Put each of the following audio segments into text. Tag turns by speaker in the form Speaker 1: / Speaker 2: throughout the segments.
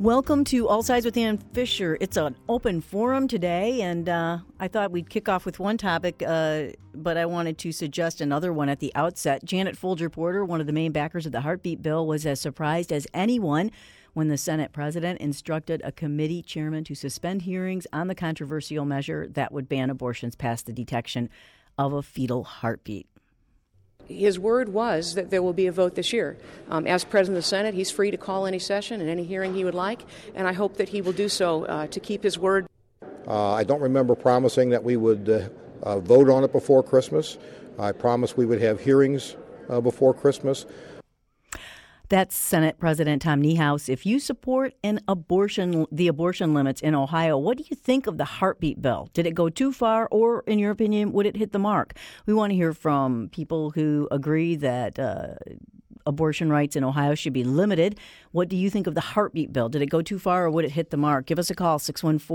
Speaker 1: Welcome to All Sides with Ann Fisher. It's an open forum today, and I thought we'd kick off with one topic, but I wanted to suggest another one at the outset. Janet Folger Porter, one of the main backers of the Heartbeat Bill, was as surprised as anyone when the Senate president instructed a committee chairman to suspend hearings on the controversial measure that would ban abortions past the detection of a fetal heartbeat.
Speaker 2: His word was that there will be a vote this year. As president of the Senate, he's free to call any session and any hearing he would like, and I hope that he will do so to keep his word.
Speaker 3: I don't remember promising that we would vote on it before Christmas. I promised we would have hearings before Christmas.
Speaker 1: That's Senate President Tom Niehaus. If you support the abortion limits in Ohio, what do you think of the heartbeat bill? Did it go too far, or in your opinion, would it hit the mark? We want to hear from people who agree that abortion rights in Ohio should be limited. What do you think of the heartbeat bill? Did it go too far, or would it hit the mark? Give us a call,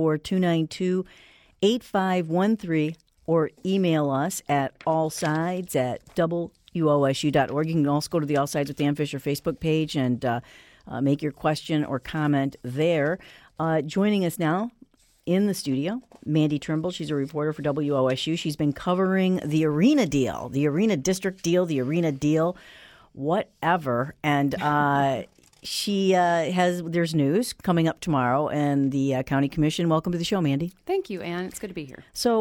Speaker 1: 614-292-8513, or email us at allsides@WOSU.org. You can also go to the All Sides with Ann Fisher Facebook page and make your question or comment there. Joining us now in the studio, Mandy Trimble. She's a reporter for WOSU. She's been covering the arena deal, the arena district deal, the arena deal, whatever. And there's news coming up tomorrow, and the county commission. Welcome to the show, Mandy.
Speaker 4: Thank you, Ann. It's good to be here.
Speaker 1: So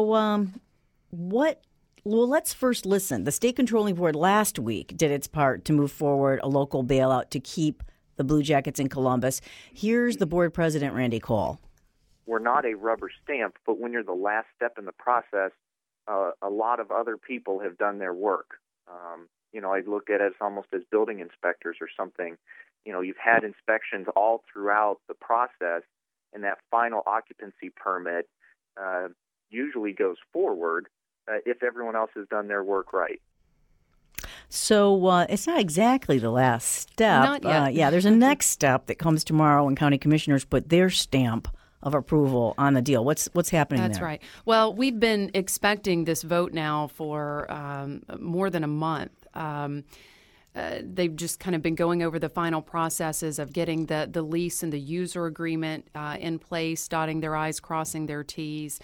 Speaker 1: Well, let's first listen. The state controlling board last week did its part to move forward a local bailout to keep the Blue Jackets in Columbus. Here's the board president, Randy Cole.
Speaker 5: We're not a rubber stamp, but when you're the last step in the process, a lot of other people have done their work. I look at it almost as building inspectors or something. You've had inspections all throughout the process, and that final occupancy permit usually goes forward if everyone else has done their work right.
Speaker 1: So it's not exactly the last step.
Speaker 4: Not yet.
Speaker 1: There's a next step that comes tomorrow when county commissioners put their stamp of approval on the deal. What's happening there?
Speaker 4: That's right. Well, we've been expecting this vote now for more than a month. They've just kind of been going over the final processes of getting the lease and the user agreement in place, dotting their I's, crossing their T's.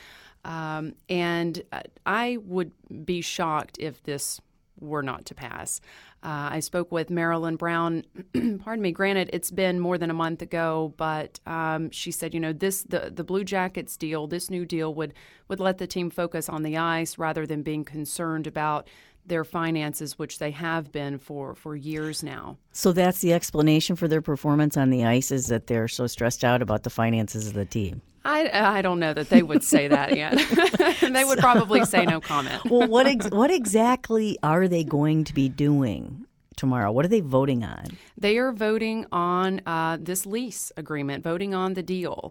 Speaker 4: And I would be shocked if this were not to pass. I spoke with Marilyn Brown. Pardon me. Granted, it's been more than a month ago, but she said, the Blue Jackets deal, this new deal would let the team focus on the ice rather than being concerned about their finances, which they have been for years now.
Speaker 1: So that's the explanation for their performance on the ice, is that they're so stressed out about the finances of the team.
Speaker 4: I don't know that they would say that yet. They would probably say no comment.
Speaker 1: Well, what exactly are they going to be doing tomorrow? What are they voting on?
Speaker 4: They are voting on this lease agreement, voting on the deal.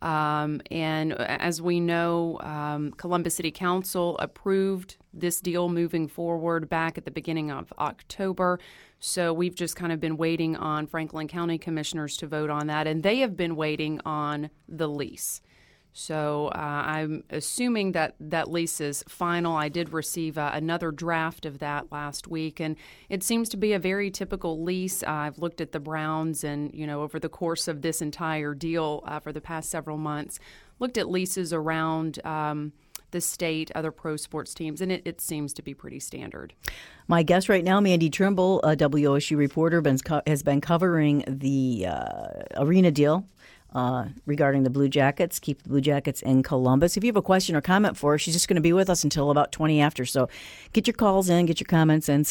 Speaker 4: And as we know, Columbus City Council approved this deal moving forward back at the beginning of October. So we've just kind of been waiting on Franklin County commissioners to vote on that, and they have been waiting on the lease. So I'm assuming that lease is final. I did receive another draft of that last week, and it seems to be a very typical lease. I've looked at the Browns and, over the course of this entire deal for the past several months, looked at leases around the state, other pro sports teams, and it seems to be pretty standard.
Speaker 1: My guest right now, Mandy Trimble, a WOSU reporter, has been covering the arena deal regarding the Blue Jackets, keep the Blue Jackets in Columbus. If you have a question or comment for her, she's just going to be with us until about 20 after. So get your calls in, get your comments in,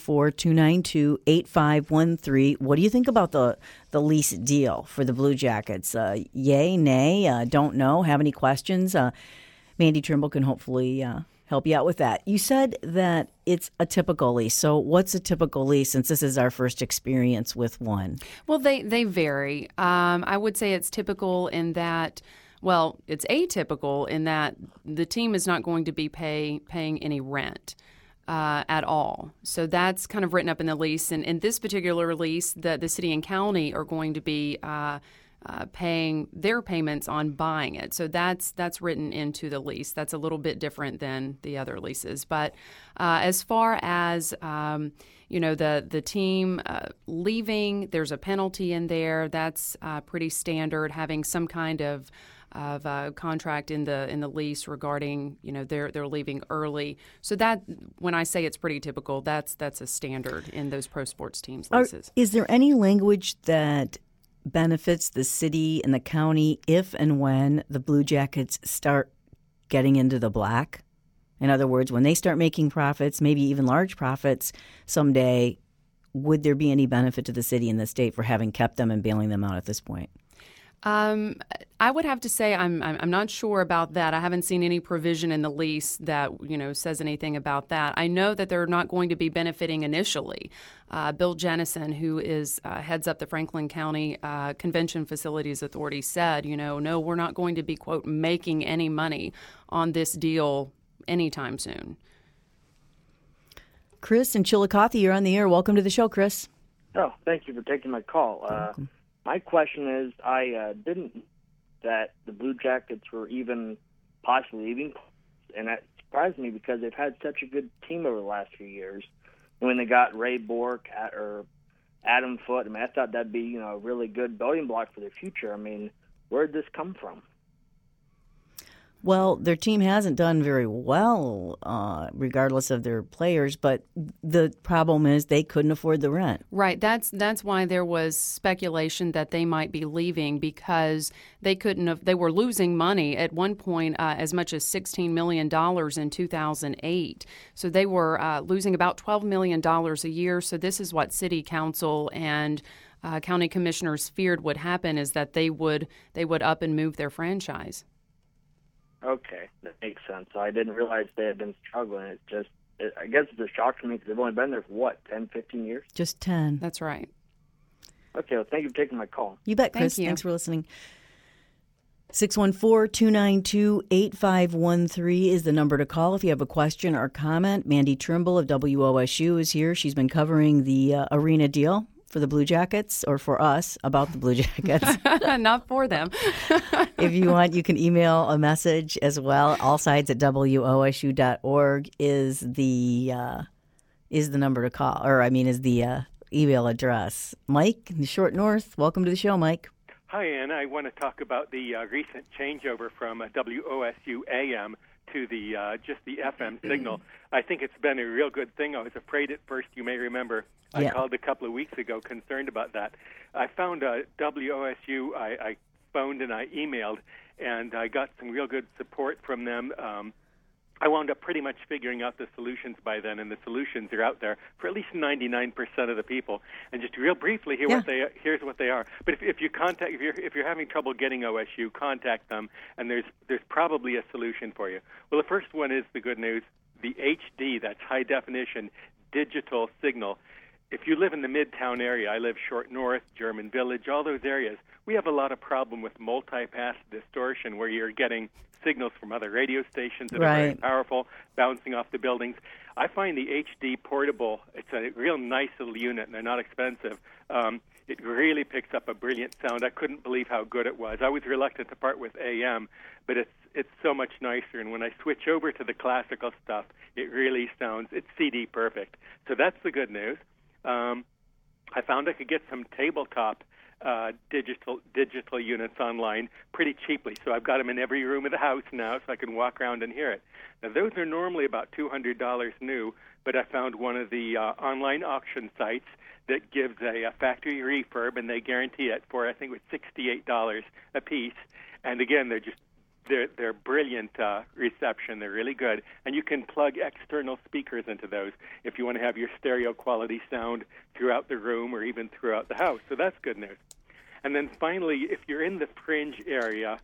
Speaker 1: 614-292-8513. What do you think about the lease deal for the Blue Jackets? Yay, nay, don't know, have any questions? Mandy Trimble can hopefully help you out with that. You said that it's a typical lease. So what's a typical lease, since this is our first experience with one?
Speaker 4: Well, they vary. I would say it's typical in that, it's atypical in that the team is not going to be paying any rent at all. So that's kind of written up in the lease. And in this particular lease, the city and county are going to be paying their payments on buying it. So that's written into the lease. That's a little bit different than the other leases. But as far as the team leaving, there's a penalty in there. That's pretty standard. Having some kind of contract in the lease regarding they're leaving early. So that, when I say it's pretty typical, that's a standard in those pro sports teams leases.
Speaker 1: Is there any language that benefits the city and the county if and when the Blue Jackets start getting into the black? In other words, when they start making profits, maybe even large profits someday, would there be any benefit to the city and the state for having kept them and bailing them out at this point?
Speaker 4: I would have to say I'm not sure about that. I haven't seen any provision in the lease that says anything about that. I know that they're not going to be benefiting initially. Bill Jennison, who heads up the Franklin County Convention Facilities Authority, said, no, we're not going to be, quote, making any money on this deal anytime soon.
Speaker 1: Chris in Chillicothe, you're on the air. Welcome to the show, Chris.
Speaker 6: Oh, thank you for taking my call. My question is, I didn't that the Blue Jackets were even possibly leaving, and that surprised me because they've had such a good team over the last few years. And when they got Ray Bork or Adam Foote, I thought that'd be a really good building block for the future. Where did this come from?
Speaker 1: Well, their team hasn't done very well, regardless of their players, but the problem is they couldn't afford the rent.
Speaker 4: Right. That's why there was speculation that they might be leaving, because they were losing money at one point, as much as $16 million in 2008. So they were losing about $12 million a year. So this is what city council and county commissioners feared would happen, is that they would up and move their franchise.
Speaker 6: Okay, that makes sense. So I didn't realize they had been struggling. I guess it's a shock to me because they've only been there for, 10, 15 years?
Speaker 1: Just 10.
Speaker 4: That's right.
Speaker 6: Okay, well, thank you for taking my call.
Speaker 1: You bet, Chris. Thanks for listening. 614-292-8513 is the number to call if you have a question or comment. Mandy Trimble of WOSU is here. She's been covering the arena deal for the Blue Jackets, or for us, about the Blue Jackets.
Speaker 4: Not for them.
Speaker 1: If you want, you can email a message as well. allsides@wosu.org is the number to call, is the email address. Mike in the Short North, welcome to the show, Mike.
Speaker 7: Hi, Ann. I want to talk about the recent changeover from WOSU AM to the just the FM signal. I think it's been a real good thing. I was afraid at first, you may remember. I called a couple of weeks ago concerned about that. I found WOSU, I phoned and I emailed, and I got some real good support from them. I wound up pretty much figuring out the solutions by then, and the solutions are out there for at least 99% of the people. And just real briefly, here's what they are. But if you're having trouble getting OSU, contact them, and there's probably a solution for you. Well, the first one is the good news. The HD, that's high definition digital signal. If you live in the Midtown area, I live Short North, German Village, all those areas, we have a lot of problem with multi-pass distortion, where you're getting signals from other radio stations that are very powerful, bouncing off the buildings. I find the HD portable, it's a real nice little unit, and they're not expensive. It really picks up a brilliant sound. I couldn't believe how good it was. I was reluctant to part with AM, but it's so much nicer. And when I switch over to the classical stuff, it really sounds, it's CD perfect. So that's the good news. I found I could get some tabletop digital units online pretty cheaply. So I've got them in every room of the house now, so I can walk around and hear it. Now, those are normally about $200 new, but I found one of the online auction sites that gives a factory refurb, and they guarantee it for, I think, it was $68 a piece. And again, they're brilliant reception. They're really good. And you can plug external speakers into those if you want to have your stereo quality sound throughout the room or even throughout the house. So that's good news. And then finally, if you're in the fringe area,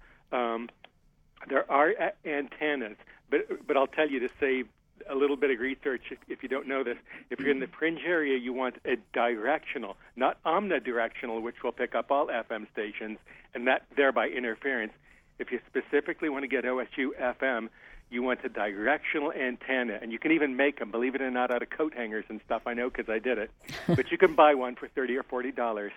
Speaker 7: there are antennas. But I'll tell you, to save a little bit of research, if you don't know this, if you're in the fringe area, you want a directional, not omnidirectional, which will pick up all FM stations, and that thereby interference. If you specifically want to get OSU FM, you want a directional antenna, and you can even make them, believe it or not, out of coat hangers and stuff. I know because I did it. But you can buy one for $30 or $40,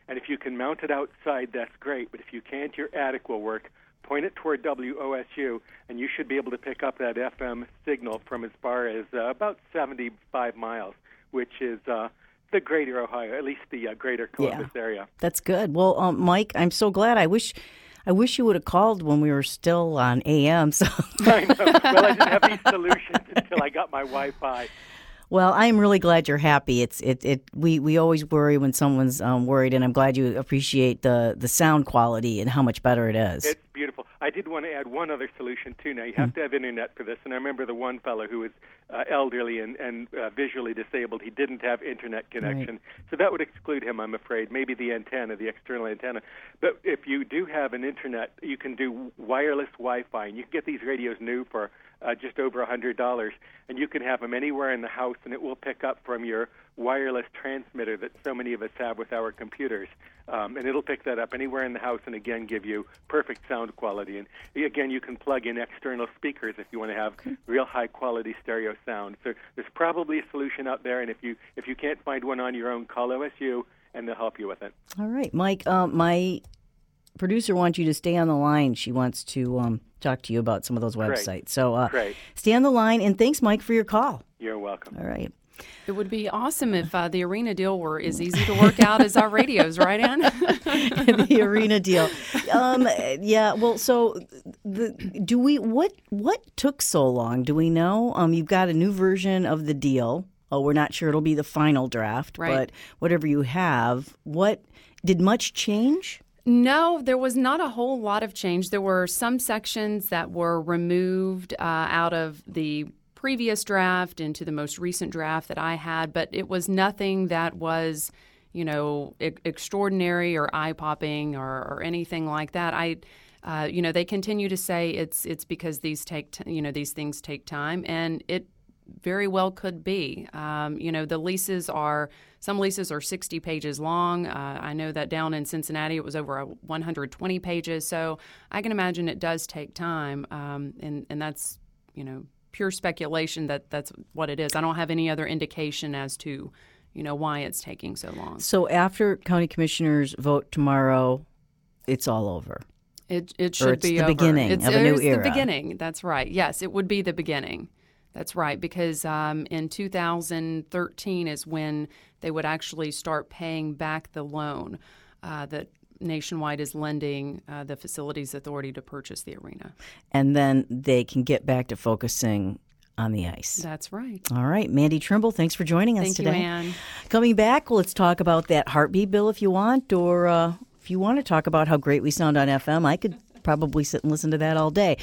Speaker 7: And if you can mount it outside, that's great. But if you can't, your attic will work. Point it toward WOSU, and you should be able to pick up that FM signal from as far as about 75 miles, which is the greater Ohio, at least the greater Columbus area.
Speaker 1: That's good. Well, Mike, I'm so glad. I wish you would have called when we were still on AM. So
Speaker 7: I know. Well, I didn't have these solutions until I got my Wi-Fi.
Speaker 1: Well, I'm really glad you're happy. We always worry when someone's worried, and I'm glad you appreciate the sound quality and how much better it is.
Speaker 7: It's beautiful. I did want to add one other solution, too. Now, you have to have internet for this, and I remember the one fellow who was elderly and visually disabled. He didn't have internet connection, right. So that would exclude him, I'm afraid, maybe the antenna, the external antenna. But if you do have an internet, you can do wireless Wi-Fi, and you can get these radios new for just over $100, and you can have them anywhere in the house, and it will pick up from your wireless transmitter that so many of us have with our computers. And it'll pick that up anywhere in the house and, again, give you perfect sound quality. And, again, you can plug in external speakers if you want to have real high-quality stereo sound. So there's probably a solution out there, and if you can't find one on your own, call OSU, and they'll help you with it.
Speaker 1: All right, Mike, my producer wants you to stay on the line. She wants to talk to you about some of those websites.
Speaker 7: Great.
Speaker 1: So
Speaker 7: Great.
Speaker 1: Stay on the line, and thanks, Mike, for your call.
Speaker 7: You're welcome.
Speaker 1: All right.
Speaker 4: It would be awesome if the arena deal were as easy to work out as our radios, right, Ann?
Speaker 1: The arena deal. Yeah, well, so what took so long? Do we know? You've got a new version of the deal. Oh, we're not sure it'll be the final draft,
Speaker 4: right.
Speaker 1: But whatever you have, did much change?
Speaker 4: No, there was not a whole lot of change. There were some sections that were removed out of the previous draft into the most recent draft that I had, but it was nothing that was, extraordinary or eye-popping or anything like that. They continue to say it's because these things take time, and it very well could be. The leases are. Some leases are 60 pages long. I know that down in Cincinnati it was over 120 pages. So I can imagine it does take time, and that's pure speculation that's what it is. I don't have any other indication as to why it's taking so long.
Speaker 1: So after county commissioners vote tomorrow, it's all over.
Speaker 4: It should be over.
Speaker 1: It's the beginning of a new era.
Speaker 4: It's the beginning. That's right. Yes, it would be the beginning. That's right, because in 2013 is when they would actually start paying back the loan that Nationwide is lending the Facilities Authority to purchase the arena.
Speaker 1: And then they can get back to focusing on the ice.
Speaker 4: That's right.
Speaker 1: All right. Mandy Trimble, thanks for joining us today.
Speaker 4: Thank you, Ann.
Speaker 1: Coming back, let's talk about that heartbeat bill if you want, or if you want to talk about how great we sound on FM, I could probably sit and listen to that all day.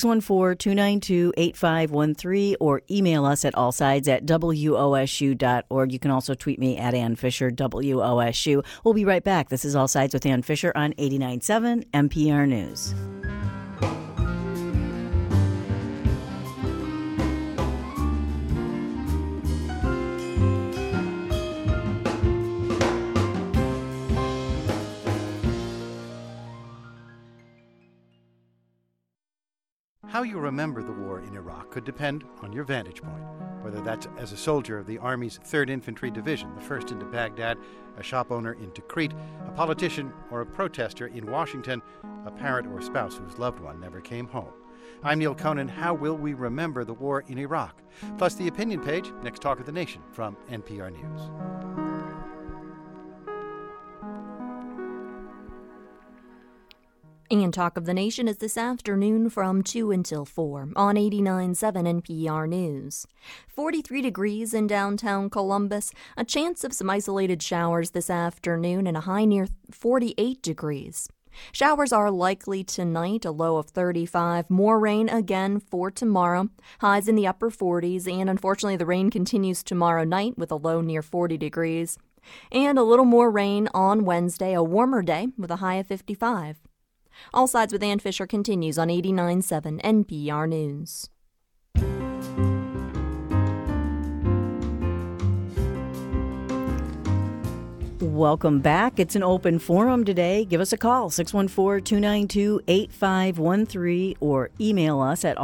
Speaker 1: 614-292-8513 or email us at allsides@wosu.org. You can also tweet me at Ann Fisher, WOSU. We'll be right back. This is All Sides with Ann Fisher on 89.7 NPR News.
Speaker 8: How you remember the war in Iraq could depend on your vantage point, whether that's as a soldier of the Army's 3rd Infantry Division, the 1st into Baghdad, a shop owner in Tikrit, a politician or a protester in Washington, a parent or spouse whose loved one never came home. I'm Neil Conan. How will we remember the war in Iraq? Plus the opinion page, next Talk of the Nation from NPR News.
Speaker 9: And Talk of the Nation is this afternoon from 2 until 4 on 89.7 NPR News. 43 degrees in downtown Columbus, a chance of some isolated showers this afternoon, and a high near 48 degrees. Showers are likely tonight, a low of 35. More rain again for tomorrow, highs in the upper 40s, and unfortunately the rain continues tomorrow night with a low near 40 degrees. And a little more rain on Wednesday, a warmer day with a high of 55. All Sides with Ann Fisher continues on 89.7 NPR News.
Speaker 1: Welcome back. It's an open forum today. Give us a call, 614-292-8513, or email us at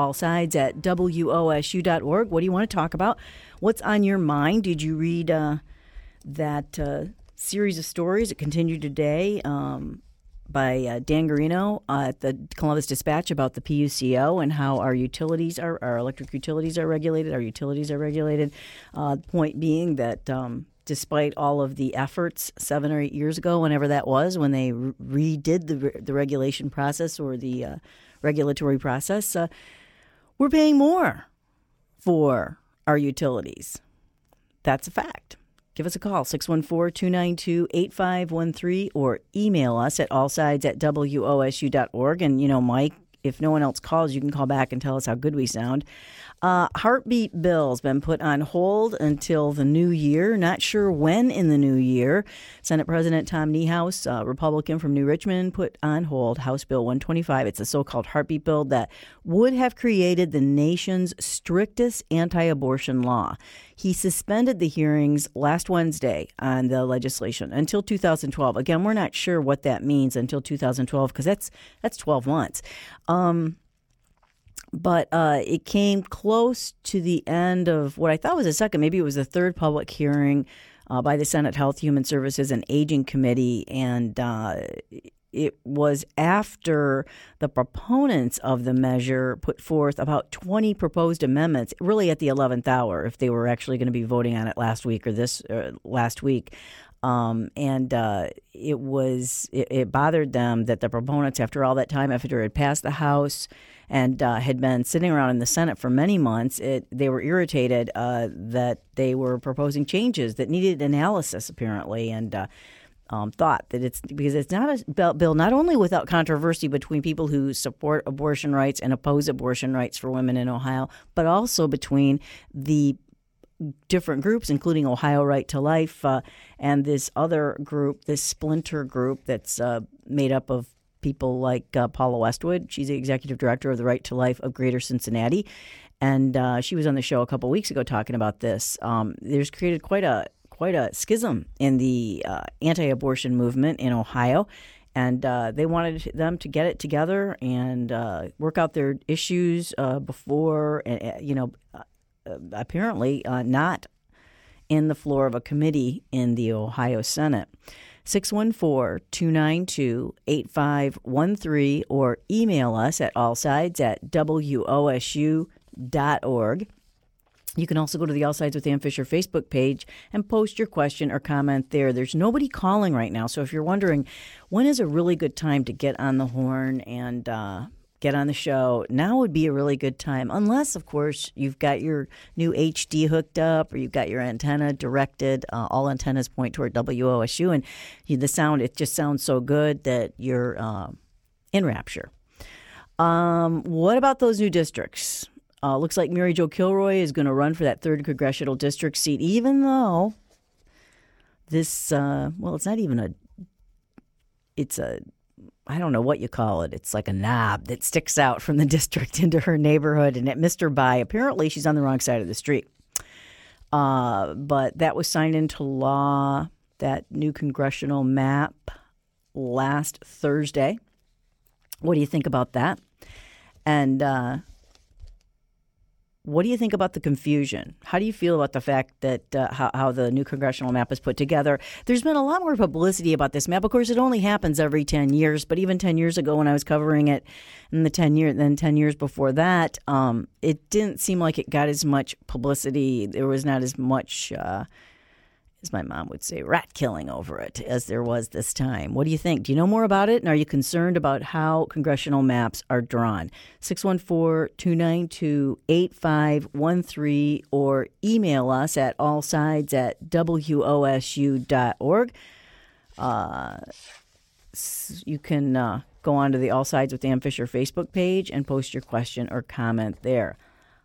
Speaker 1: allsides@wosu.org. What do you want to talk about? What's on your mind? Did you read that series of stories that continue today by Dan Garino at the Columbus Dispatch about the PUCO and how our electric utilities are regulated. Our utilities are regulated. Point being that despite all of the efforts 7 or 8 years ago, whenever that was, when they redid the regulation process or the regulatory process, we're paying more for our utilities. That's a fact. Give us a call, 614-292-8513, or email us at allsides@wosu.org. And, Mike, if no one else calls, you can call back and tell us how good we sound. Heartbeat bill's been put on hold until the new year. Not sure when in the new year. Senate President Tom Niehaus, Republican from New Richmond, put on hold House Bill 125. It's a so-called heartbeat bill that would have created the nation's strictest anti-abortion law. He suspended the hearings last Wednesday on the legislation until 2012. Again, we're not sure what that means until 2012 because that's 12 months. But it came close to the end of what I thought was a second, maybe it was the third public hearing by the Senate Health, Human Services, and Aging Committee, and it was after the proponents of the measure put forth about 20 proposed amendments, really at the 11th hour, if they were actually going to be voting on it last week or last week. It bothered them that the proponents, after all that time, after it had passed the House and had been sitting around in the Senate for many months, they were irritated that they were proposing changes that needed analysis, apparently, and thought that it's because it's not a bill not only without controversy between people who support abortion rights and oppose abortion rights for women in Ohio, but also between the different groups, including Ohio Right to Life and this other group, this splinter group that's made up of people like Paula Westwood. She's the executive director of the Right to Life of Greater Cincinnati, and she was on the show a couple weeks ago talking about this. There's created quite a schism in the anti-abortion movement in Ohio, and they wanted them to get it together and work out their issues before, apparently not in the floor of a committee in the Ohio Senate. 614-292-8513 or email us at allsides@wosu.org. You can also go to the All Sides with Ann Fisher Facebook page and post your question or comment there. There's nobody calling right now, so if you're wondering when is a really good time to get on the horn and get on the show, now would be a really good time, unless, of course, you've got your new HD hooked up or you've got your antenna directed. All antennas point toward WOSU, and the sound, it just sounds so good that you're in rapture. What about those new districts? Looks like Mary Jo Kilroy is going to run for that 3rd congressional district seat, even though this, it's not even it's a, I don't know what you call it. It's like a knob that sticks out from the district into her neighborhood, and it missed her by. Apparently, she's on the wrong side of the street. But that was signed into law, that new congressional map, last Thursday. What do you think about that? And what do you think about the confusion? How do you feel about the fact that how the new congressional map is put together? There's been a lot more publicity about this map. Of course, it only happens every 10 years, but even 10 years ago when I was covering it, in the 10 years before that, it didn't seem like it got as much publicity. There was not as much, as my mom would say, rat killing over it as there was this time. What do you think? Do you know more about it? And are you concerned about how congressional maps are drawn? 614-292-8513 or email us at allsides@wosu.org. You can go on to the All Sides with Ann Fisher Facebook page and post your question or comment there.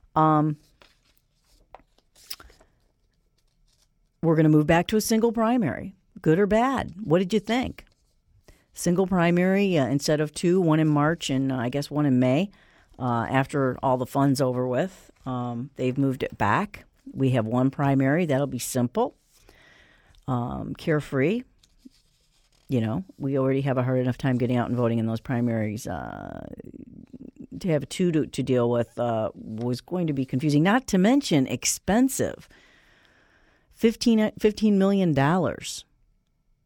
Speaker 1: We're going to move back to a single primary, good or bad. What did you think? Single primary instead of 2, one in March and I guess one in May. After all the fun's over with, they've moved it back. We have one primary. That'll be simple, carefree. We already have a hard enough time getting out and voting in those primaries. To have 2 to deal with was going to be confusing, not to mention expensive. $15 million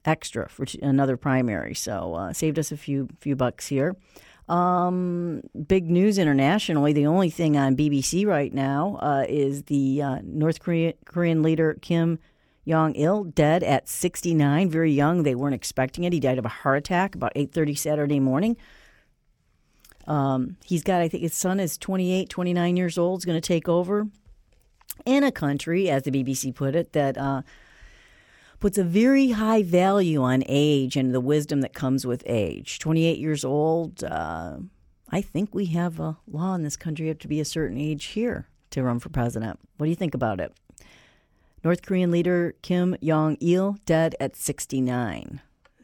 Speaker 1: extra for another primary. So saved us a few bucks here. Big news internationally. The only thing on BBC right now is the North Korean leader Kim Jong-il, dead at 69, very young. They weren't expecting it. He died of a heart attack about 8:30 Saturday morning. He's got, I think his son is 28, 29 years old, is going to take over in a country, as the BBC put it, that puts a very high value on age and the wisdom that comes with age. 28 years old, I think we have a law in this country you have to be a certain age here to run for president. What do you think about it? North Korean leader Kim Jong-il, dead at 69.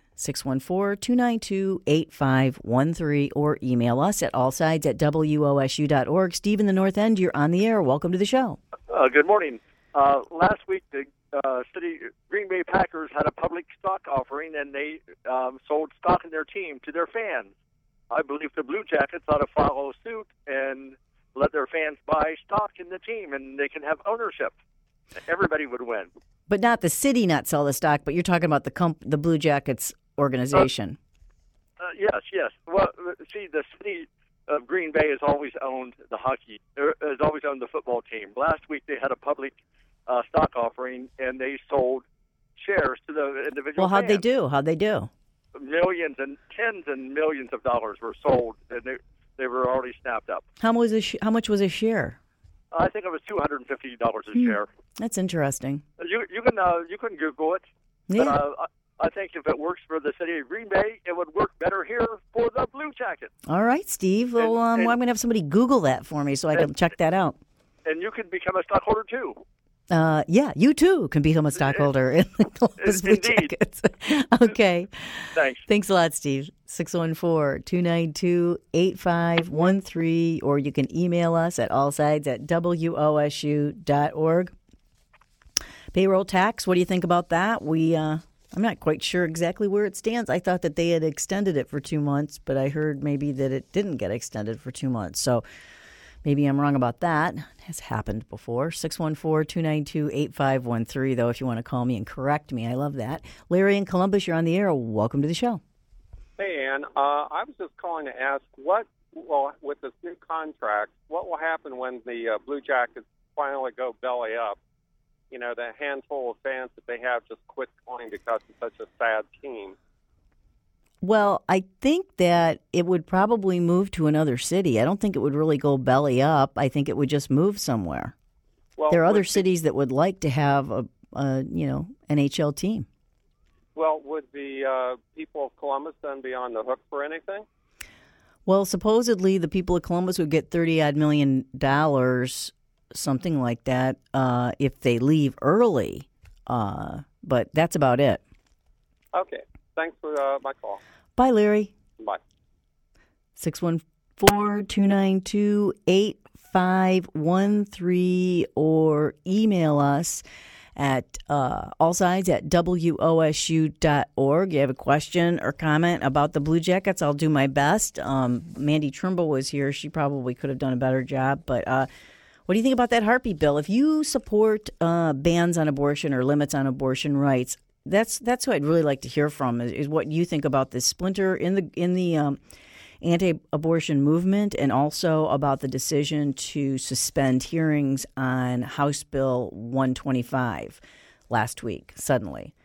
Speaker 1: 614-292-8513 or email us at allsides@wosu.org. Steve in the North End, you're on the air. Welcome to the show.
Speaker 10: Good morning. Last week, the Green Bay Packers had a public stock offering, and they sold stock in their team to their fans. I believe the Blue Jackets ought to follow suit and let their fans buy stock in the team, and they can have ownership. Everybody would win.
Speaker 1: But not the city not sell the stock, but you're talking about the Blue Jackets organization.
Speaker 10: Yes. Well, see, the city of Green Bay has always owned the has always owned the football team. Last week they had a public stock offering, and they sold shares to the individual
Speaker 1: Well, how'd
Speaker 10: fans.
Speaker 1: they do?
Speaker 10: Millions and tens and millions of dollars were sold, and they were already snapped up.
Speaker 1: How much was a share?
Speaker 10: I think it was $250 a share.
Speaker 1: That's interesting.
Speaker 10: You can Google it.
Speaker 1: Yeah.
Speaker 10: But, I think if it works for the city of Green Bay, it would work better here for the Blue Jackets.
Speaker 1: All right, Steve. Well, I'm going to have somebody Google that for me so I can check that out.
Speaker 10: And you can become a stockholder too.
Speaker 1: Yeah, you too can become a stockholder in the Columbus Blue Jackets. Okay. Thanks a lot, Steve. 614-292-8513, or you can email us at allsides@wosu.org. Payroll tax, what do you think about that? I'm not quite sure exactly where it stands. I thought that they had extended it for 2 months, but I heard maybe that it didn't get extended for 2 months. So maybe I'm wrong about that. It has happened before. 614-292-8513, though, if you want to call me and correct me. I love that. Larry in Columbus, you're on the air. Welcome to the show.
Speaker 11: Hey, Ann. I was just calling to ask, with this new contract, what will happen when the Blue Jackets finally go belly up? You know, the handful of fans that they have just quit going because it's such a sad team.
Speaker 1: Well, I think that it would probably move to another city. I don't think it would really go belly up. I think it would just move somewhere. Well, there are other cities that would like to have a NHL team.
Speaker 11: Well, would the people of Columbus then be on the hook for anything?
Speaker 1: Well, supposedly the people of Columbus would get $30-odd million, something like that, if they leave early. But that's about it.
Speaker 11: Okay. Thanks for my call.
Speaker 1: Bye, Larry.
Speaker 11: Bye.
Speaker 1: 614-292-8513 or email us at allsides@wosu.org. You have a question or comment about the Blue Jackets, I'll do my best. Mandy Trimble was here. She probably could have done a better job. But what do you think about that heartbeat bill? If you support bans on abortion or limits on abortion rights, that's who I'd really like to hear from. Is what you think about this splinter in the anti-abortion movement, and also about the decision to suspend hearings on House Bill 125 last week. Suddenly,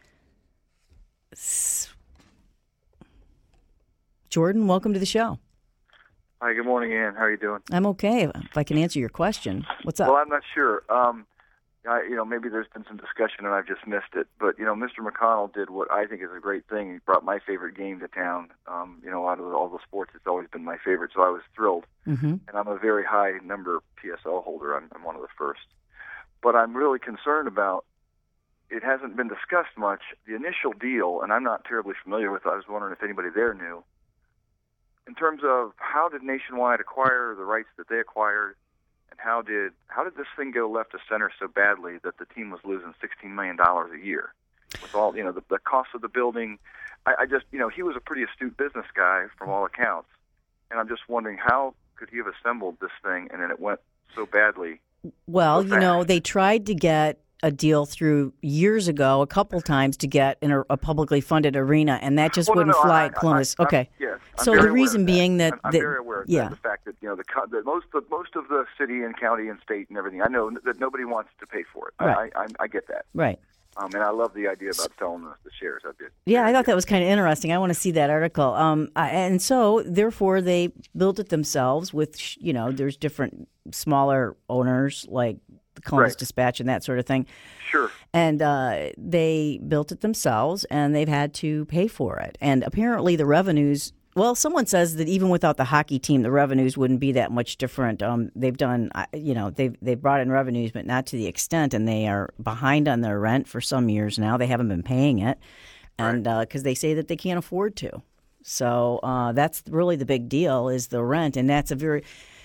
Speaker 1: Jordan, welcome to the show.
Speaker 12: Hi, good morning, Ann. How are you doing?
Speaker 1: I'm okay. If I can answer your question, what's up?
Speaker 12: Well, I'm not sure. Maybe there's been some discussion and I've just missed it. But, Mr. McConnell did what I think is a great thing. He brought my favorite game to town. Out of all the sports, it's always been my favorite, so I was thrilled.
Speaker 1: Mm-hmm.
Speaker 12: And I'm a very high number PSL holder. I'm one of the first. But I'm really concerned about, it hasn't been discussed much, the initial deal, and I'm not terribly familiar with it. I was wondering if anybody there knew. In terms of how did Nationwide acquire the rights that they acquired, and how did this thing go left of center so badly that the team was losing $16 million a year with all the cost of the building? I just he was a pretty astute business guy from all accounts, and I'm just wondering how could he have assembled this thing and then it went so badly.
Speaker 1: Well, they tried to get a deal through years ago, a couple times, to get in a publicly funded arena, and that just wouldn't fly at Columbus. Okay.
Speaker 12: Yes.
Speaker 1: So the reason being that
Speaker 12: I'm very aware of that, the fact that that most of the city and county and state and everything. I know that nobody wants to pay for it.
Speaker 1: Right.
Speaker 12: I get that.
Speaker 1: Right.
Speaker 12: And I love the idea about selling the shares. I did.
Speaker 1: Yeah, I thought that was kind of interesting. I want to see that article. And so, therefore, they built it themselves with, there's different smaller owners like the Columbus Dispatch and that sort of thing.
Speaker 12: Sure.
Speaker 1: And they built it themselves, and they've had to pay for it. And apparently the revenues, well, someone says that even without the hockey team, the revenues wouldn't be that much different. They've done, they've brought in revenues, but not to the extent, and they are behind on their rent for some years now. They haven't been paying it, and because they say that they can't afford to. So that's really the big deal, is the rent, and that's a very,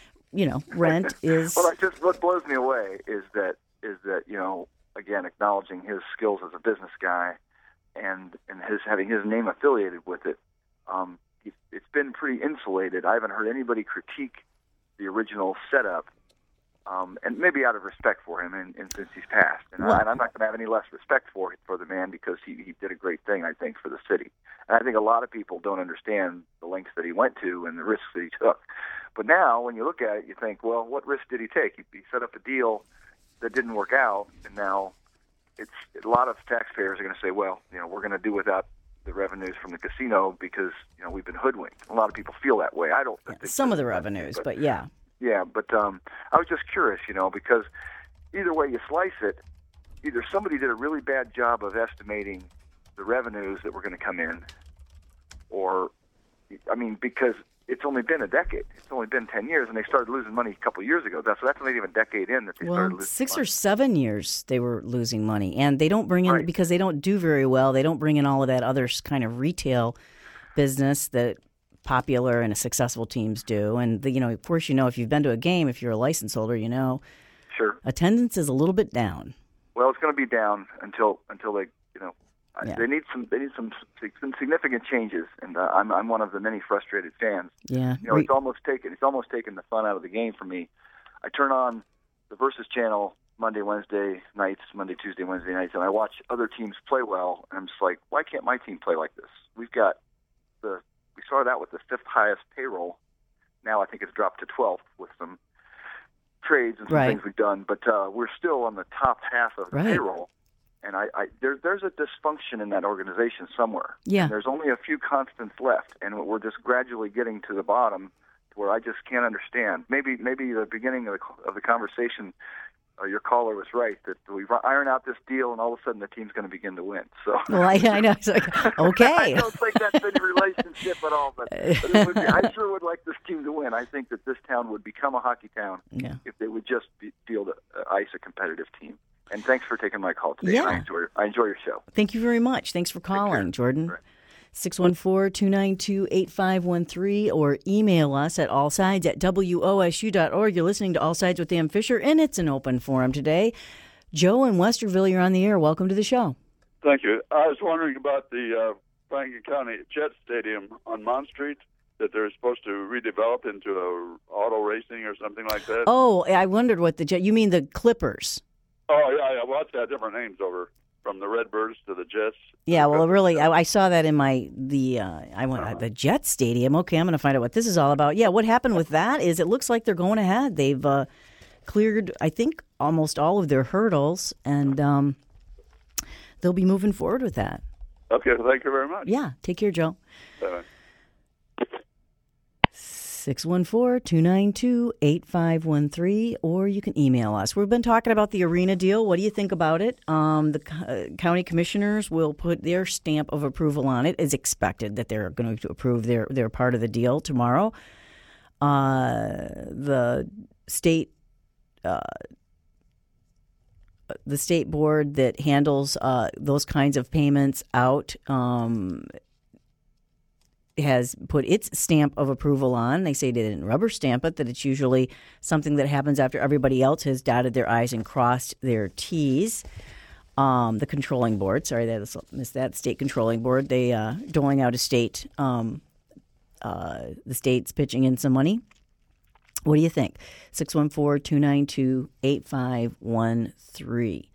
Speaker 1: rent is.
Speaker 12: Well, what blows me away is that again, acknowledging his skills as a business guy, and having his name affiliated with it. It's been pretty insulated. I haven't heard anybody critique the original setup, and maybe out of respect for him, and since he's passed. And I'm not going to have any less respect for the man, because he did a great thing, I think, for the city. And I think a lot of people don't understand the lengths that he went to and the risks that he took. But now, when you look at it, you think, well, what risk did he take? He set up a deal that didn't work out, and now a lot of taxpayers are going to say, well, we're going to do without the revenues from the casino because we've been hoodwinked. A lot of people feel that way. I don't think
Speaker 1: some of the revenues, but yeah.
Speaker 12: Yeah, but I was just curious, because either way you slice it, either somebody did a really bad job of estimating the revenues that were going to come in, or, because it's only been a decade. It's only been 10 years, and they started losing money a couple of years ago. That's not even a decade in that they started losing
Speaker 1: 6
Speaker 12: money.
Speaker 1: or 7 years they were losing money, and they don't bring in, because they don't do very well, they don't bring in all of that other kind of retail business that popular and successful teams do. And, of course, if you've been to a game, if you're a license holder,
Speaker 12: Sure.
Speaker 1: Attendance is a little bit down.
Speaker 12: Well, it's going to be down until they, they need some significant changes, and I'm one of the many frustrated fans.
Speaker 1: Yeah.
Speaker 12: It's almost taken the fun out of the game for me. I turn on the Versus channel Monday, Tuesday, Wednesday nights, and I watch other teams play well, and I'm just like, why can't my team play like this? We started out with the 5th highest payroll. Now I think it's dropped to 12th with some trades and some things we've done, but we're still on the top half of the payroll. And there's a dysfunction in that organization somewhere.
Speaker 1: Yeah.
Speaker 12: And there's only a few constants left, and we're just gradually getting to the bottom, to where I just can't understand. Maybe the beginning of the conversation, your caller was right, that we iron out this deal, and all of a sudden the team's going to begin to win. So,
Speaker 1: well, I know. It's like, okay.
Speaker 12: I don't think that's any relationship at all, but I sure would like this team to win. I think that this town would become a hockey town if they would just field ice a competitive team. And thanks for taking my call today.
Speaker 1: Yeah.
Speaker 12: I enjoy your show.
Speaker 1: Thank you very much. Thanks for calling, Jordan.
Speaker 12: Right.
Speaker 1: 614-292-8513, or email us at allsides@wosu.org. You're listening to All Sides with Dan Fisher, and it's an open forum today. Joe in Westerville, you're on the air. Welcome to the show.
Speaker 13: Thank you. I was wondering about the Franklin County Jet Stadium on Mount Street that they're supposed to redevelop into a auto racing or something like that.
Speaker 1: Oh, I wondered what you mean the Clippers.
Speaker 13: Oh, yeah. Well, it's got different names over from the Redbirds to the Jets.
Speaker 1: Yeah, well, really, I saw that in the Jet Stadium. Okay, I'm going to find out what this is all about. Yeah, what happened with that is it looks like they're going ahead. They've cleared, I think, almost all of their hurdles, and they'll be moving forward with that.
Speaker 13: Okay, well, thank you very much.
Speaker 1: Yeah, take care, Joe.
Speaker 13: Bye.
Speaker 1: 614-292-8513, or you can email us. We've been talking about the arena deal. What do you think about it? The county commissioners will put their stamp of approval on it. It's expected that they're going to approve their part of the deal tomorrow. The state board that handles those kinds of payments out has put its stamp of approval on. They say they didn't rubber stamp it, that it's usually something that happens after everybody else has dotted their I's and crossed their T's. The controlling board, sorry, that state controlling board, they doling out a state, the state's pitching in some money. What do you think? 614-292-8513.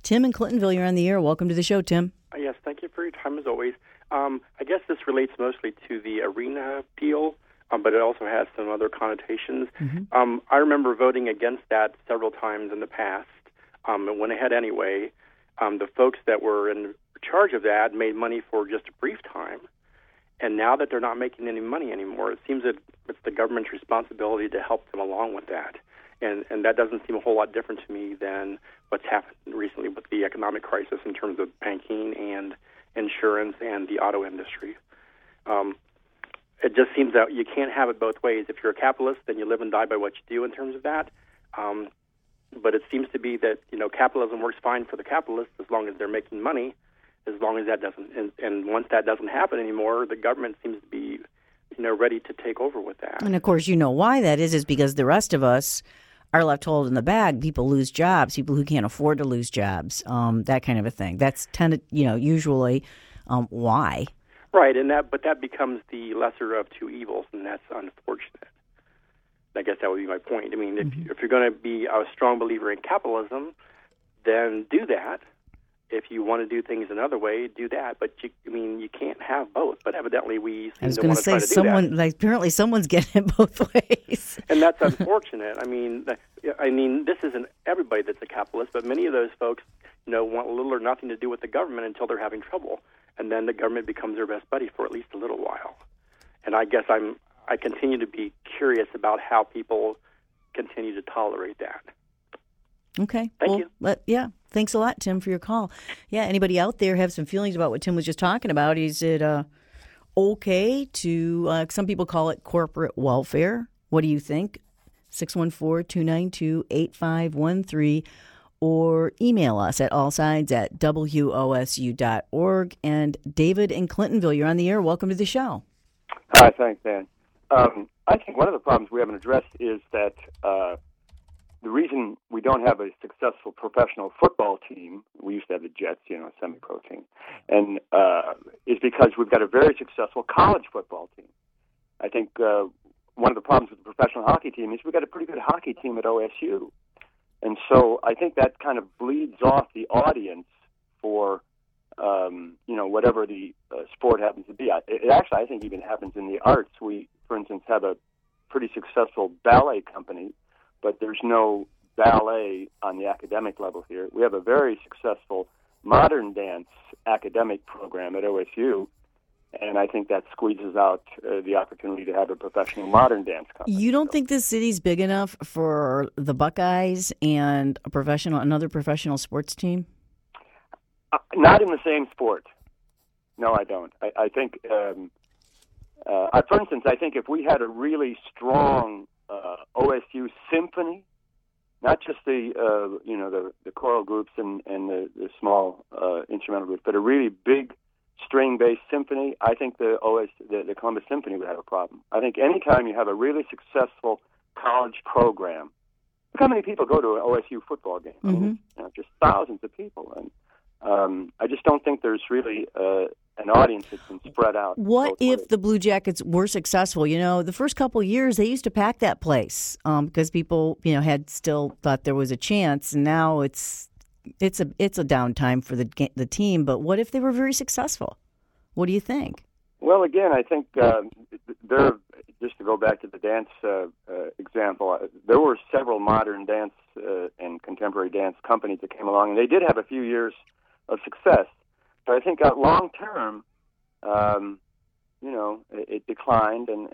Speaker 1: Tim in Clintonville, you're on the air. Welcome to the show, Tim.
Speaker 14: Yes, thank you for your time as always. I guess this relates mostly to the arena deal, but it also has some other connotations. I remember voting against that several times in the past. It went ahead anyway. The folks that were in charge of that made money for just a brief time. And now that they're not making any money anymore, it seems that it's the government's responsibility to help them along with that. And that doesn't seem a whole lot different to me than what's happened recently with the economic crisis in terms of banking and insurance and the auto industry. It just seems that you can't have it both ways. If you're a capitalist, then you live and die by what you do in terms of that. But it seems to be that, capitalism works fine for the capitalists as long as they're making money, as long as that doesn't. And once that doesn't happen anymore, the government seems to be, ready to take over with that.
Speaker 1: And, of course, why that is because the rest of us are left holding the bag. People lose jobs, people who can't afford to lose jobs, that kind of a thing. That's usually why.
Speaker 14: Right, but that becomes the lesser of two evils, and that's unfortunate. I guess that would be my point. I mean, if you're going to be a strong believer in capitalism, then do that. If you want to do things another way, do that. But you can't have both. But evidently, we seem to want to try to do that.
Speaker 1: Apparently, someone's getting it both ways,
Speaker 14: and that's unfortunate. I mean, this isn't everybody that's a capitalist, but many of those folks, want little or nothing to do with the government until they're having trouble, and then the government becomes their best buddy for at least a little while. And I guess I continue to be curious about how people continue to tolerate that.
Speaker 1: Okay.
Speaker 14: Thank you.
Speaker 1: Thanks a lot, Tim, for your call. Yeah, anybody out there have some feelings about what Tim was just talking about? Is it okay to, some people call it corporate welfare. What do you think? 614-292-8513 or email us at allsides@wosu.org. And David in Clintonville, you're on the air. Welcome to the show.
Speaker 15: Hi, thanks, Dan. I think one of the problems we haven't addressed is that the reason we don't have a successful professional football team, we used to have the Jets, a semi-pro team, and is because we've got a very successful college football team. I think one of the problems with the professional hockey team is we've got a pretty good hockey team at OSU. And so I think that kind of bleeds off the audience for, whatever the sport happens to be. It actually, I think, even happens in the arts. We, for instance, have a pretty successful ballet company, but there's no ballet on the academic level here. We have a very successful modern dance academic program at OSU, and I think that squeezes out the opportunity to have a professional modern dance company.
Speaker 1: You don't think this city's big enough for the Buckeyes and another professional sports team?
Speaker 15: Not in the same sport. No, I don't. I think, for instance, I think if we had a really strong OSU symphony, not just the choral groups and the small instrumental groups, but a really big string-based symphony, I think the Columbus Symphony would have a problem. I think anytime you have a really successful college program, look how many people go to an OSU football game. I mean, just thousands of people, and I just don't think there's really an audience that's been spread out.
Speaker 1: What if the Blue Jackets were successful? The first couple of years they used to pack that place because people, had still thought there was a chance, and now it's a downtime for the team. But what if they were very successful? What do you think?
Speaker 15: Well, again, I think just to go back to the dance example, there were several modern dance and contemporary dance companies that came along, and they did have a few years of success. But I think long term, it declined, and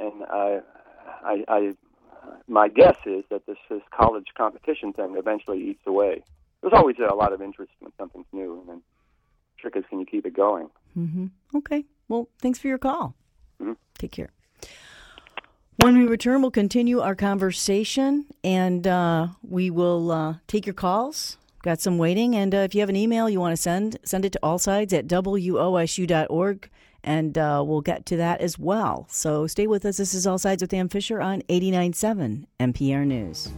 Speaker 15: my guess is that this college competition thing eventually eats away. There's always a lot of interest when something's new, and then the trick is, can you keep it going?
Speaker 1: Mm-hmm. Okay. Well, thanks for your call. Mm-hmm. Take care. When we return, we'll continue our conversation, and we will take your calls. Got some waiting, and if you have an email you want to send it to allsides@wosu.org, and we'll get to that as well. So stay with us. This is All Sides with Ann Fisher on 89.7 NPR News.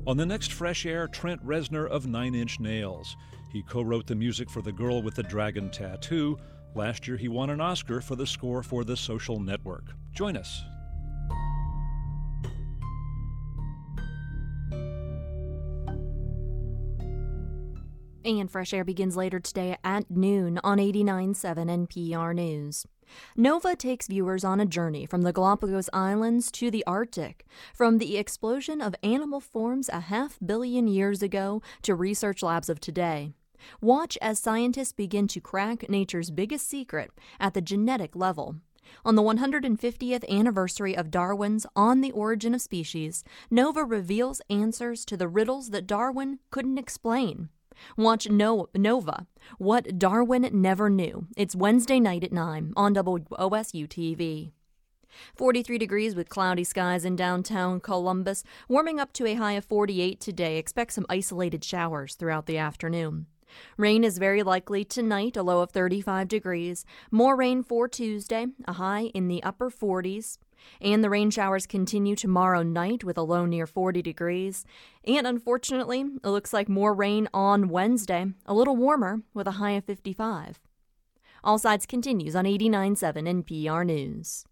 Speaker 16: On the next Fresh Air, Trent Reznor of Nine Inch Nails. He co-wrote the music for The Girl with the Dragon Tattoo. Last year he won an Oscar for the score for The Social Network. Join us.
Speaker 9: And Fresh Air begins later today at noon on 89.7 NPR News. NOVA takes viewers on a journey from the Galapagos Islands to the Arctic, from the explosion of animal forms 500 million years ago to research labs of today. Watch as scientists begin to crack nature's biggest secret at the genetic level. On the 150th anniversary of Darwin's On the Origin of Species, NOVA reveals answers to the riddles that Darwin couldn't explain. Watch NOVA, What Darwin Never Knew. It's Wednesday night at 9 on WOSU TV. 43 degrees with cloudy skies in downtown Columbus, warming up to a high of 48 today. Expect some isolated showers throughout the afternoon. Rain is very likely tonight, a low of 35 degrees. More rain for Tuesday, a high in the upper 40s. And the rain showers continue tomorrow night with a low near 40 degrees. And unfortunately, it looks like more rain on Wednesday, a little warmer with a high of 55. All Sides continues on 89.7 NPR News.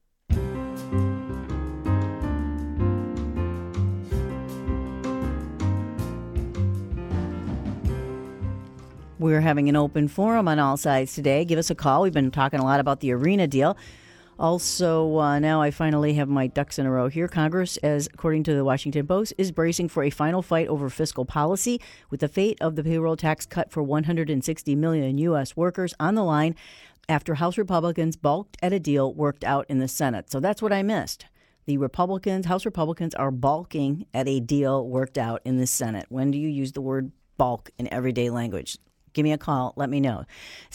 Speaker 1: We're having an open forum on All Sides today. Give us a call. We've been talking a lot about the arena deal. Also, now I finally have my ducks in a row here. Congress, as according to the Washington Post, is bracing for a final fight over fiscal policy, with the fate of the payroll tax cut for 160 million U.S. workers on the line after House Republicans balked at a deal worked out in the Senate. So that's what I missed. The House Republicans are balking at a deal worked out in the Senate. When do you use the word balk in everyday language? Give me a call. Let me know.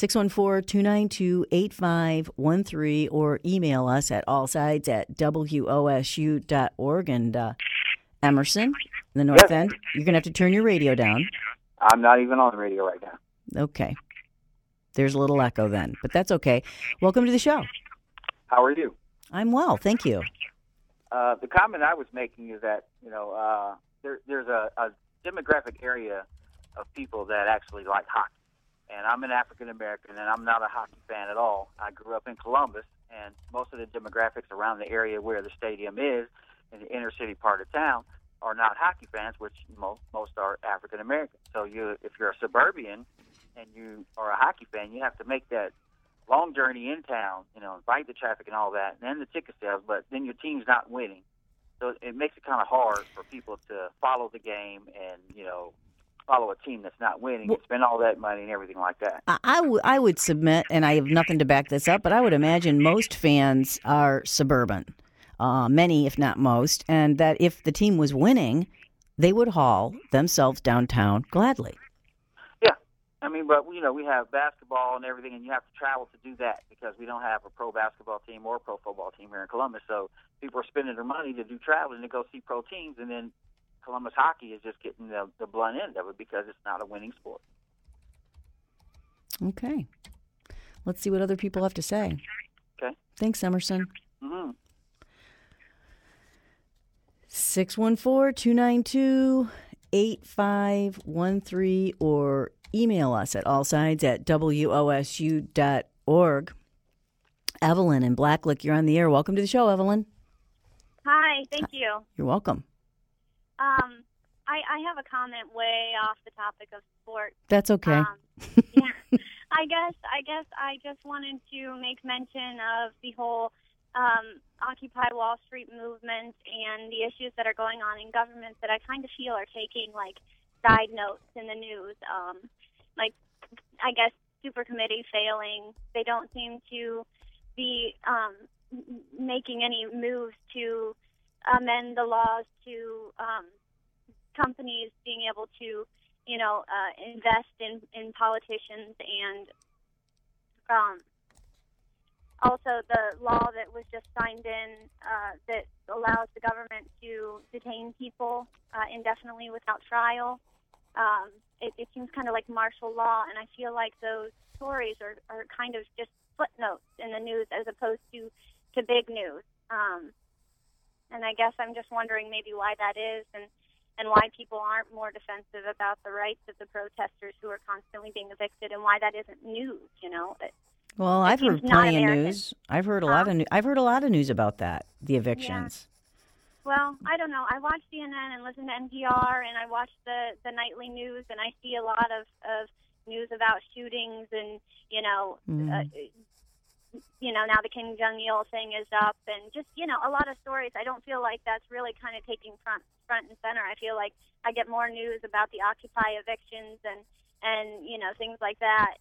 Speaker 1: 614-292-8513 or email us at allsides@wosu.org. And Emerson, in the North End, you're going to have to turn your radio down.
Speaker 17: I'm not even on the radio right now.
Speaker 1: Okay. There's a little echo then, but that's okay. Welcome to the show.
Speaker 17: How are you?
Speaker 1: I'm well, thank you.
Speaker 17: The comment I was making is that, there's a demographic area of people that actually like hockey. And I'm an African American, and I'm not a hockey fan at all. I grew up in Columbus, and most of the demographics around the area where the stadium is, in the inner city part of town, are not hockey fans, which most are African American. So if you're a suburban and you are a hockey fan, you have to make that long journey in town, fight the traffic and all that, and then the ticket sales, but then your team's not winning. So it makes it kind of hard for people to follow the game and, follow a team that's not winning and spend all that money and everything like that.
Speaker 1: I would submit, and I have nothing to back this up, but I would imagine most fans are suburban, many if not most, and that if the team was winning, they would haul themselves downtown gladly.
Speaker 17: Yeah. But, we have basketball and everything, and you have to travel to do that because we don't have a pro basketball team or a pro football team here in Columbus. So people are spending their money to do traveling to go see pro teams, and then Columbus hockey is just getting the blunt end of it because it's not a winning sport.
Speaker 1: Okay. Let's see what other people have to say.
Speaker 17: Okay.
Speaker 1: Thanks, Emerson.
Speaker 17: Mm-hmm.
Speaker 1: 614-292-8513 or email us at allsides@wosu.org. Evelyn in Blacklick, you're on the air. Welcome to the show, Evelyn.
Speaker 18: Hi, thank you.
Speaker 1: You're welcome.
Speaker 18: I have a comment way off the topic of sports.
Speaker 1: That's okay.
Speaker 18: Yeah, I guess I just wanted to make mention of the whole Occupy Wall Street movement and the issues that are going on in government that I kind of feel are taking side notes in the news. I guess super committee failing. They don't seem to be making any moves to amend the laws to companies being able to, invest in politicians, and also the law that was just signed in that allows the government to detain people indefinitely without trial. It seems kind of like martial law, and I feel like those stories are kind of just footnotes in the news as opposed to big news. And I guess I'm just wondering maybe why that is, and why people aren't more defensive about the rights of the protesters who are constantly being evicted, and why that isn't news.
Speaker 1: Well, I've heard plenty of news. I've heard a lot of I've heard a lot of news about that, the evictions.
Speaker 18: Yeah. Well, I don't know. I watch CNN and listen to NPR, and I watch the nightly news, and I see a lot of news about shootings, and now the Kim Jong-il thing is up, and just a lot of stories. I don't feel like that's really kind of taking front and center. I feel like I get more news about the Occupy evictions and things like that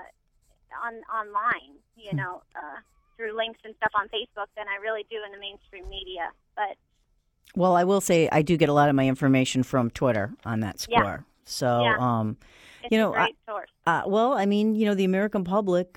Speaker 18: online, through links and stuff on Facebook than I really do in the mainstream media. But
Speaker 1: well, I will say I do get a lot of my information from Twitter on that score.
Speaker 18: Yeah.
Speaker 1: So,
Speaker 18: it's a great source.
Speaker 1: The American public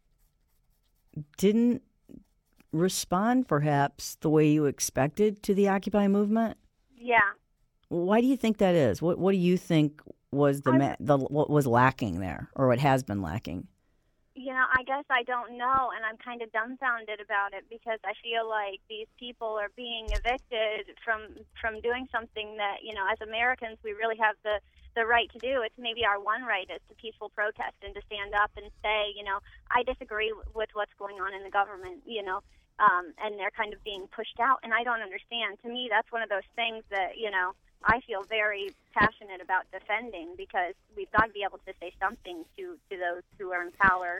Speaker 1: didn't respond perhaps the way you expected to the Occupy movement.
Speaker 18: Yeah.
Speaker 1: Why do you think that is? What do you think was what was lacking there, or what has been lacking?
Speaker 18: I guess I don't know, and I'm kind of dumbfounded about it because I feel like these people are being evicted from doing something that, as Americans, we really have the right to do. It's maybe our one right is to peaceful protest and to stand up and say, I disagree with what's going on in the government, and they're kind of being pushed out, and I don't understand. To me, that's one of those things that, I feel very passionate about defending, because we've got to be able to say something to those who are in power,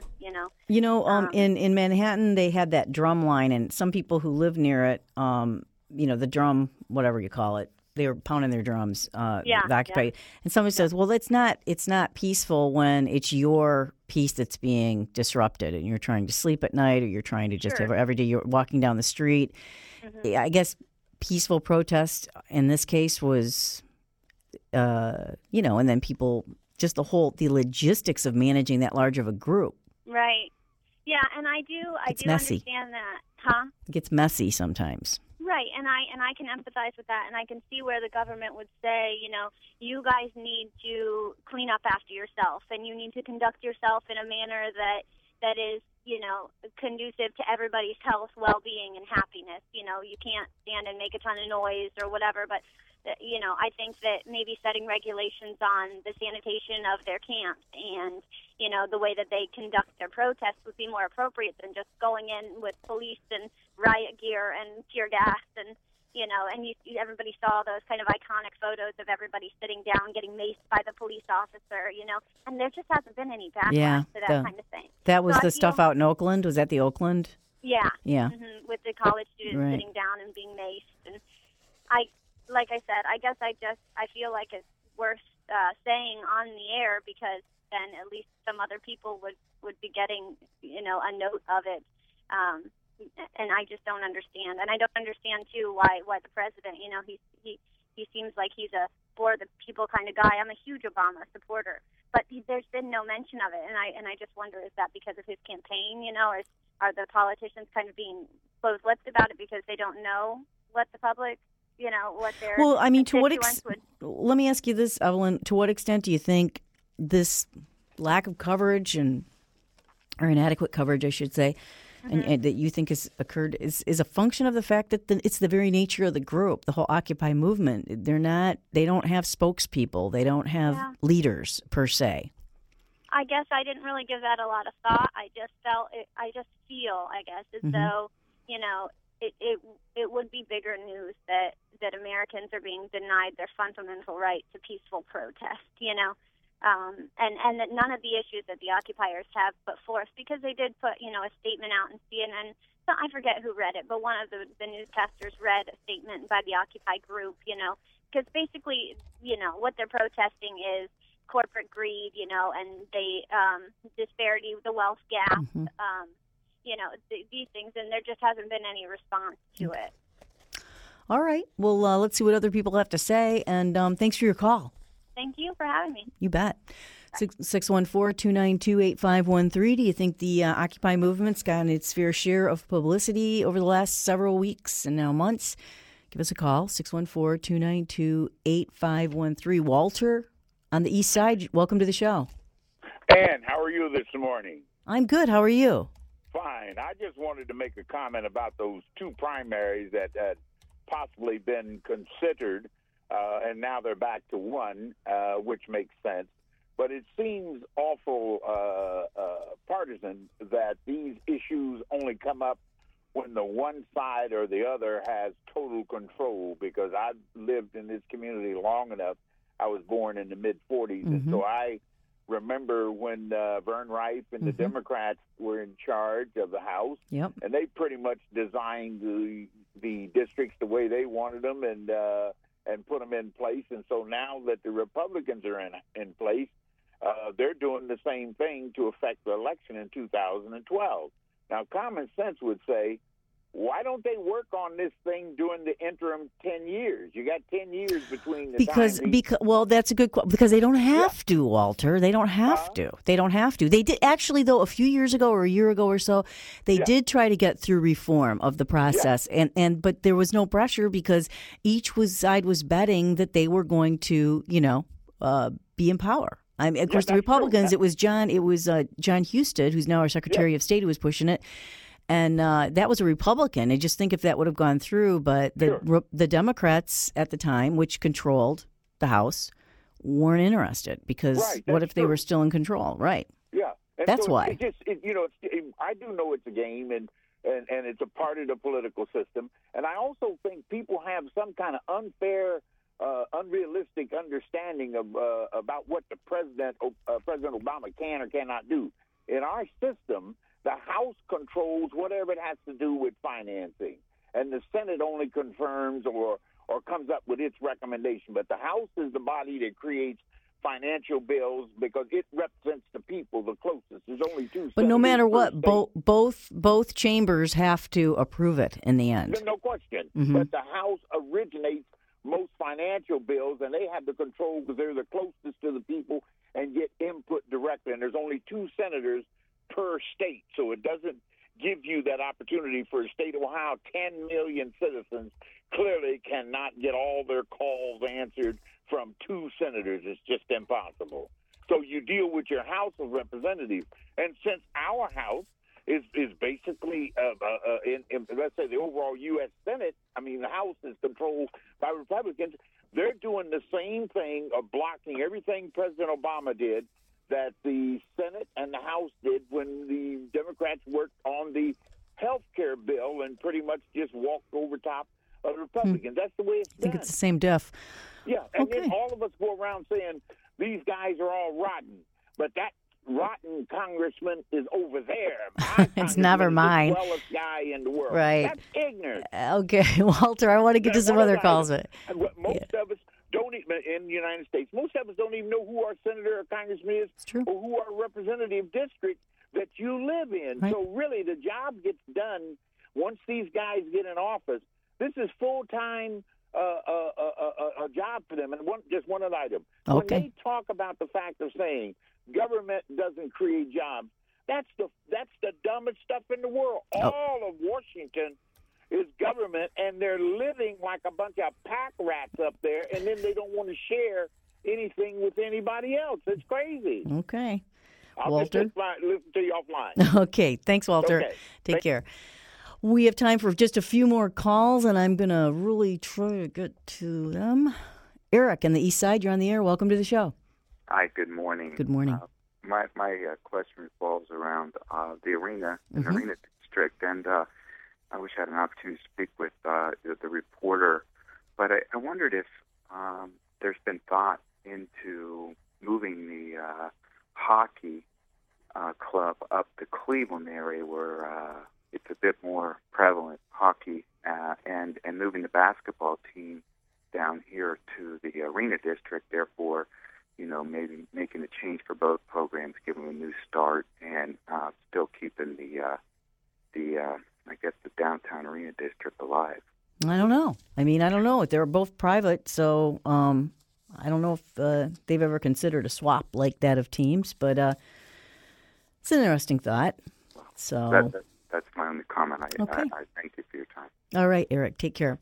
Speaker 1: in Manhattan, they had that drum line, and some people who live near it, the drum, whatever you call it, they were pounding their drums, the Occupy. Yeah. And somebody says, well, it's not peaceful when it's your peace that's being disrupted, and you're trying to sleep at night, or you're trying to just every day you're walking down the street. Mm-hmm. I guess peaceful protest in this case was, and then people, just the logistics of managing that large of a group.
Speaker 18: Right. Yeah, and I do
Speaker 1: messy.
Speaker 18: Understand that. Huh?
Speaker 1: It gets messy sometimes.
Speaker 18: Right, and I can empathize with that, and I can see where the government would say, you guys need to clean up after yourself, and you need to conduct yourself in a manner that is, conducive to everybody's health, well-being, and happiness. You can't stand and make a ton of noise or whatever, but, I think that maybe setting regulations on the sanitation of their camps and, the way that they conduct their protests would be more appropriate than just going in with police and riot gear and tear gas and, everybody saw those kind of iconic photos of everybody sitting down getting maced by the police officer, and there just hasn't been any backlash to that kind of thing.
Speaker 1: That was the stuff out in Oakland? Was that the Oakland?
Speaker 18: Yeah.
Speaker 1: Yeah.
Speaker 18: Mm-hmm. With the college students sitting down and being maced. And like I said, I guess I feel like it's worth saying on the air, because then at least some other people would be getting, a note of it. And I just don't understand. And I don't understand, too, why the president, he seems like he's a for the people kind of guy. I'm a huge Obama supporter, but there's been no mention of it. And I just wonder, is that because of his campaign, or are the politicians kind of being close-lipped about it because they don't know what the public, what their
Speaker 1: let me ask you this, Evelyn, to what extent do you think this lack of coverage or inadequate coverage, I should say, and that you think has occurred is a function of the fact that it's the very nature of the group, the whole Occupy movement. They don't have spokespeople. They don't have leaders per se.
Speaker 18: I guess I didn't really give that a lot of thought. I just feel, as though, it would be bigger news that Americans are being denied their fundamental right to peaceful protest, and that none of the issues that the occupiers have put forth, because they did put, a statement out in CNN. So I forget who read it, but one of the newscasters read a statement by the Occupy group, because basically, what they're protesting is corporate greed, and they disparity, the wealth gap, these things, and there just hasn't been any response to it.
Speaker 1: All right. Well, let's see what other people have to say, and thanks for your call.
Speaker 18: Thank you for having me.
Speaker 1: You bet. 614-292-8513. Do you think the Occupy movement's gotten its fair share of publicity over the last several weeks and now months? Give us a call, 614-292-8513. Walter on the East Side, welcome to the show.
Speaker 19: Ann, how are you this morning?
Speaker 1: I'm good. How are you?
Speaker 19: Fine. I just wanted to make a comment about those two primaries that had possibly been considered and now they're back to one, which makes sense. But it seems awful partisan that these issues only come up when the one side or the other has total control, because I've lived in this community long enough. I was born in the mid-'40s, and so I remember when Vern Rife and the Democrats were in charge of the House, and they pretty much designed the districts the way they wanted them and put them in place. And so now that the Republicans are in place, they're doing the same thing to affect the election in 2012. Now, common sense would say, why don't they work on this thing during the interim 10 years? You got 10 years between the
Speaker 1: because well, that's a good question. Because they don't have to, Walter. They don't have to. They don't have to. They did actually, though, a few years ago or a year ago or so, they did try to get through reform of the process, but there was no pressure because each side was betting that they were going to, be in power. I mean, of course, the Republicans. It was John Husted, who's now our Secretary of State, who was pushing it. And that was a Republican. I just think if that would have gone through, but the Democrats at the time, which controlled the House, weren't interested because what if they were still in control? Right.
Speaker 19: Yeah. And
Speaker 1: that's
Speaker 19: so
Speaker 1: why.
Speaker 19: I do know it's a game and it's a part of the political system. And I also think people have some kind of unfair, unrealistic understanding of about what the President Obama can or cannot do. In our system, the House controls whatever it has to do with financing, and the Senate only confirms or comes up with its recommendation. But the House is the body that creates financial bills because it represents the people the closest. There's only two.
Speaker 1: But no matter what, both chambers have to approve it in the end.
Speaker 19: No question. But the House originates most financial bills, and they have the control because they're the closest to the people and get input directly. And there's only 2 senators per state, so it doesn't give you that opportunity for a state of Ohio. 10 million citizens clearly cannot get all their calls answered from 2 senators. It's just impossible. So you deal with your House of Representatives, and since our House is basically in let's say the overall U.S. Senate, I mean the House is controlled by Republicans. They're doing the same thing of blocking everything President Obama did that the Senate and the House did when the Democrats worked on the health care bill and pretty much just walked over top of the Republicans. That's the way it's done.
Speaker 1: I think it's the same diff.
Speaker 19: Yeah, and then all of us go around saying these guys are all rotten, but that rotten congressman is over there.
Speaker 1: It's never mine.
Speaker 19: The swellest guy in the world.
Speaker 1: Right.
Speaker 19: That's ignorant.
Speaker 1: Okay, Walter, I want to get to some other calls.
Speaker 19: Most of us don't even, in the United States, most of us don't even know who our senator or congressman is or who our representative district that you live in. Right. So really the job gets done once these guys get in office. This is full-time a job for them. And just one other item.
Speaker 1: Okay.
Speaker 19: When they talk about the fact of saying government doesn't create jobs, that's the dumbest stuff in the world. All of Washington is government, and they're living like a bunch of pack rats up there, and then they don't want to share anything with anybody else. It's crazy.
Speaker 1: Okay.
Speaker 19: Walter? Just listen to you offline.
Speaker 1: Okay. Thanks, Walter.
Speaker 19: Okay.
Speaker 1: Take care. We have time for just a few more calls, and I'm going to really try to get to them. Eric on the East Side, you're on the air. Welcome to the show.
Speaker 20: Hi, good morning.
Speaker 1: Good morning.
Speaker 20: My question revolves around the arena district, and I wish I had an opportunity to speak with the reporter, but I wondered if there's been thought into moving the hockey club up the Cleveland area where it's a bit more prevalent, hockey, and moving the basketball team down here to the arena district, therefore, maybe making a change for both programs, giving them a new start, and still keeping the downtown arena district alive.
Speaker 1: I don't know. I don't know. They're both private, so I don't know if they've ever considered a swap like that of teams, but it's an interesting thought. So
Speaker 20: that's my only comment. I thank you for your time.
Speaker 1: All right, Eric, take care.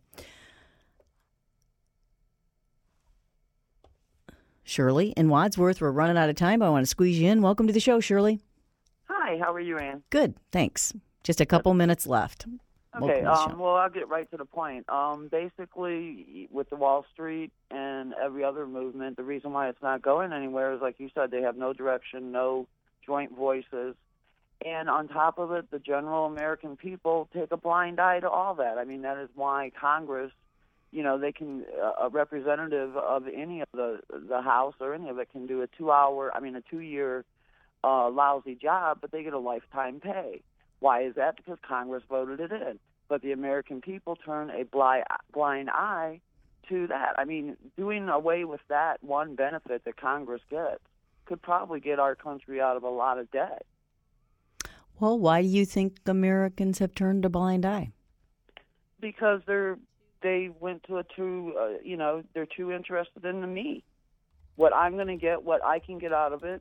Speaker 1: Shirley in Wadsworth, we're running out of time, but I want to squeeze you in. Welcome to the show, Shirley.
Speaker 21: Hi, how are you, Ann?
Speaker 1: Good, thanks. Just a couple minutes left.
Speaker 21: Okay, well, I'll get right to the point. Basically, with the Wall Street and every other movement, the reason why it's not going anywhere is, like you said, they have no direction, no joint voices. And on top of it, the general American people take a blind eye to all that. I mean, that is why Congress, they can, a representative of any of the House or any of it can do a 2-year lousy job, but they get a lifetime pay. Why is that? Because Congress voted it in. But the American people turn a blind eye to that. I mean, doing away with that one benefit that Congress gets could probably get our country out of a lot of debt.
Speaker 1: Well, why do you think Americans have turned a blind eye?
Speaker 21: Because they went to they're too interested in the me. What I'm going to get, what I can get out of it,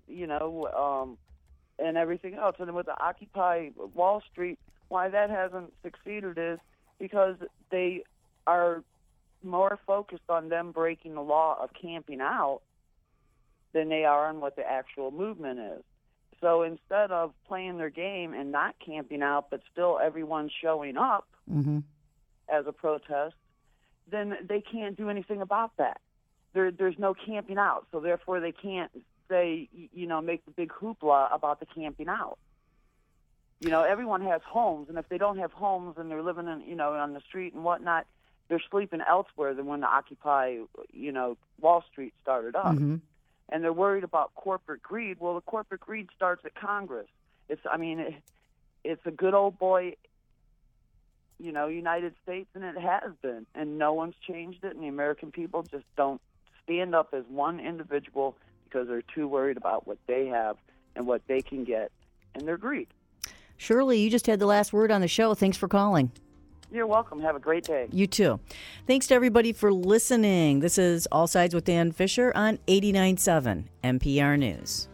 Speaker 21: and everything else. And with the Occupy Wall Street, why that hasn't succeeded is because they are more focused on them breaking the law of camping out than they are on what the actual movement is. So instead of playing their game and not camping out, but still everyone showing up as a protest, then they can't do anything about that. There's no camping out, so therefore they can't say, make the big hoopla about the camping out. Everyone has homes, and if they don't have homes and they're living in, on the street and whatnot, they're sleeping elsewhere than when the Occupy, Wall Street started up.
Speaker 1: Mm-hmm.
Speaker 21: And they're worried about corporate greed. Well, the corporate greed starts at Congress. It's a good old boy, United States, and it has been. And no one's changed it, and the American people just don't stand up as one individual because they're too worried about what they have and what they can get and their greed.
Speaker 1: Shirley, you just had the last word on the show. Thanks for calling.
Speaker 21: You're welcome. Have a great day.
Speaker 1: You too. Thanks to everybody for listening. This is All Sides with Dan Fisher on 89.7 NPR News.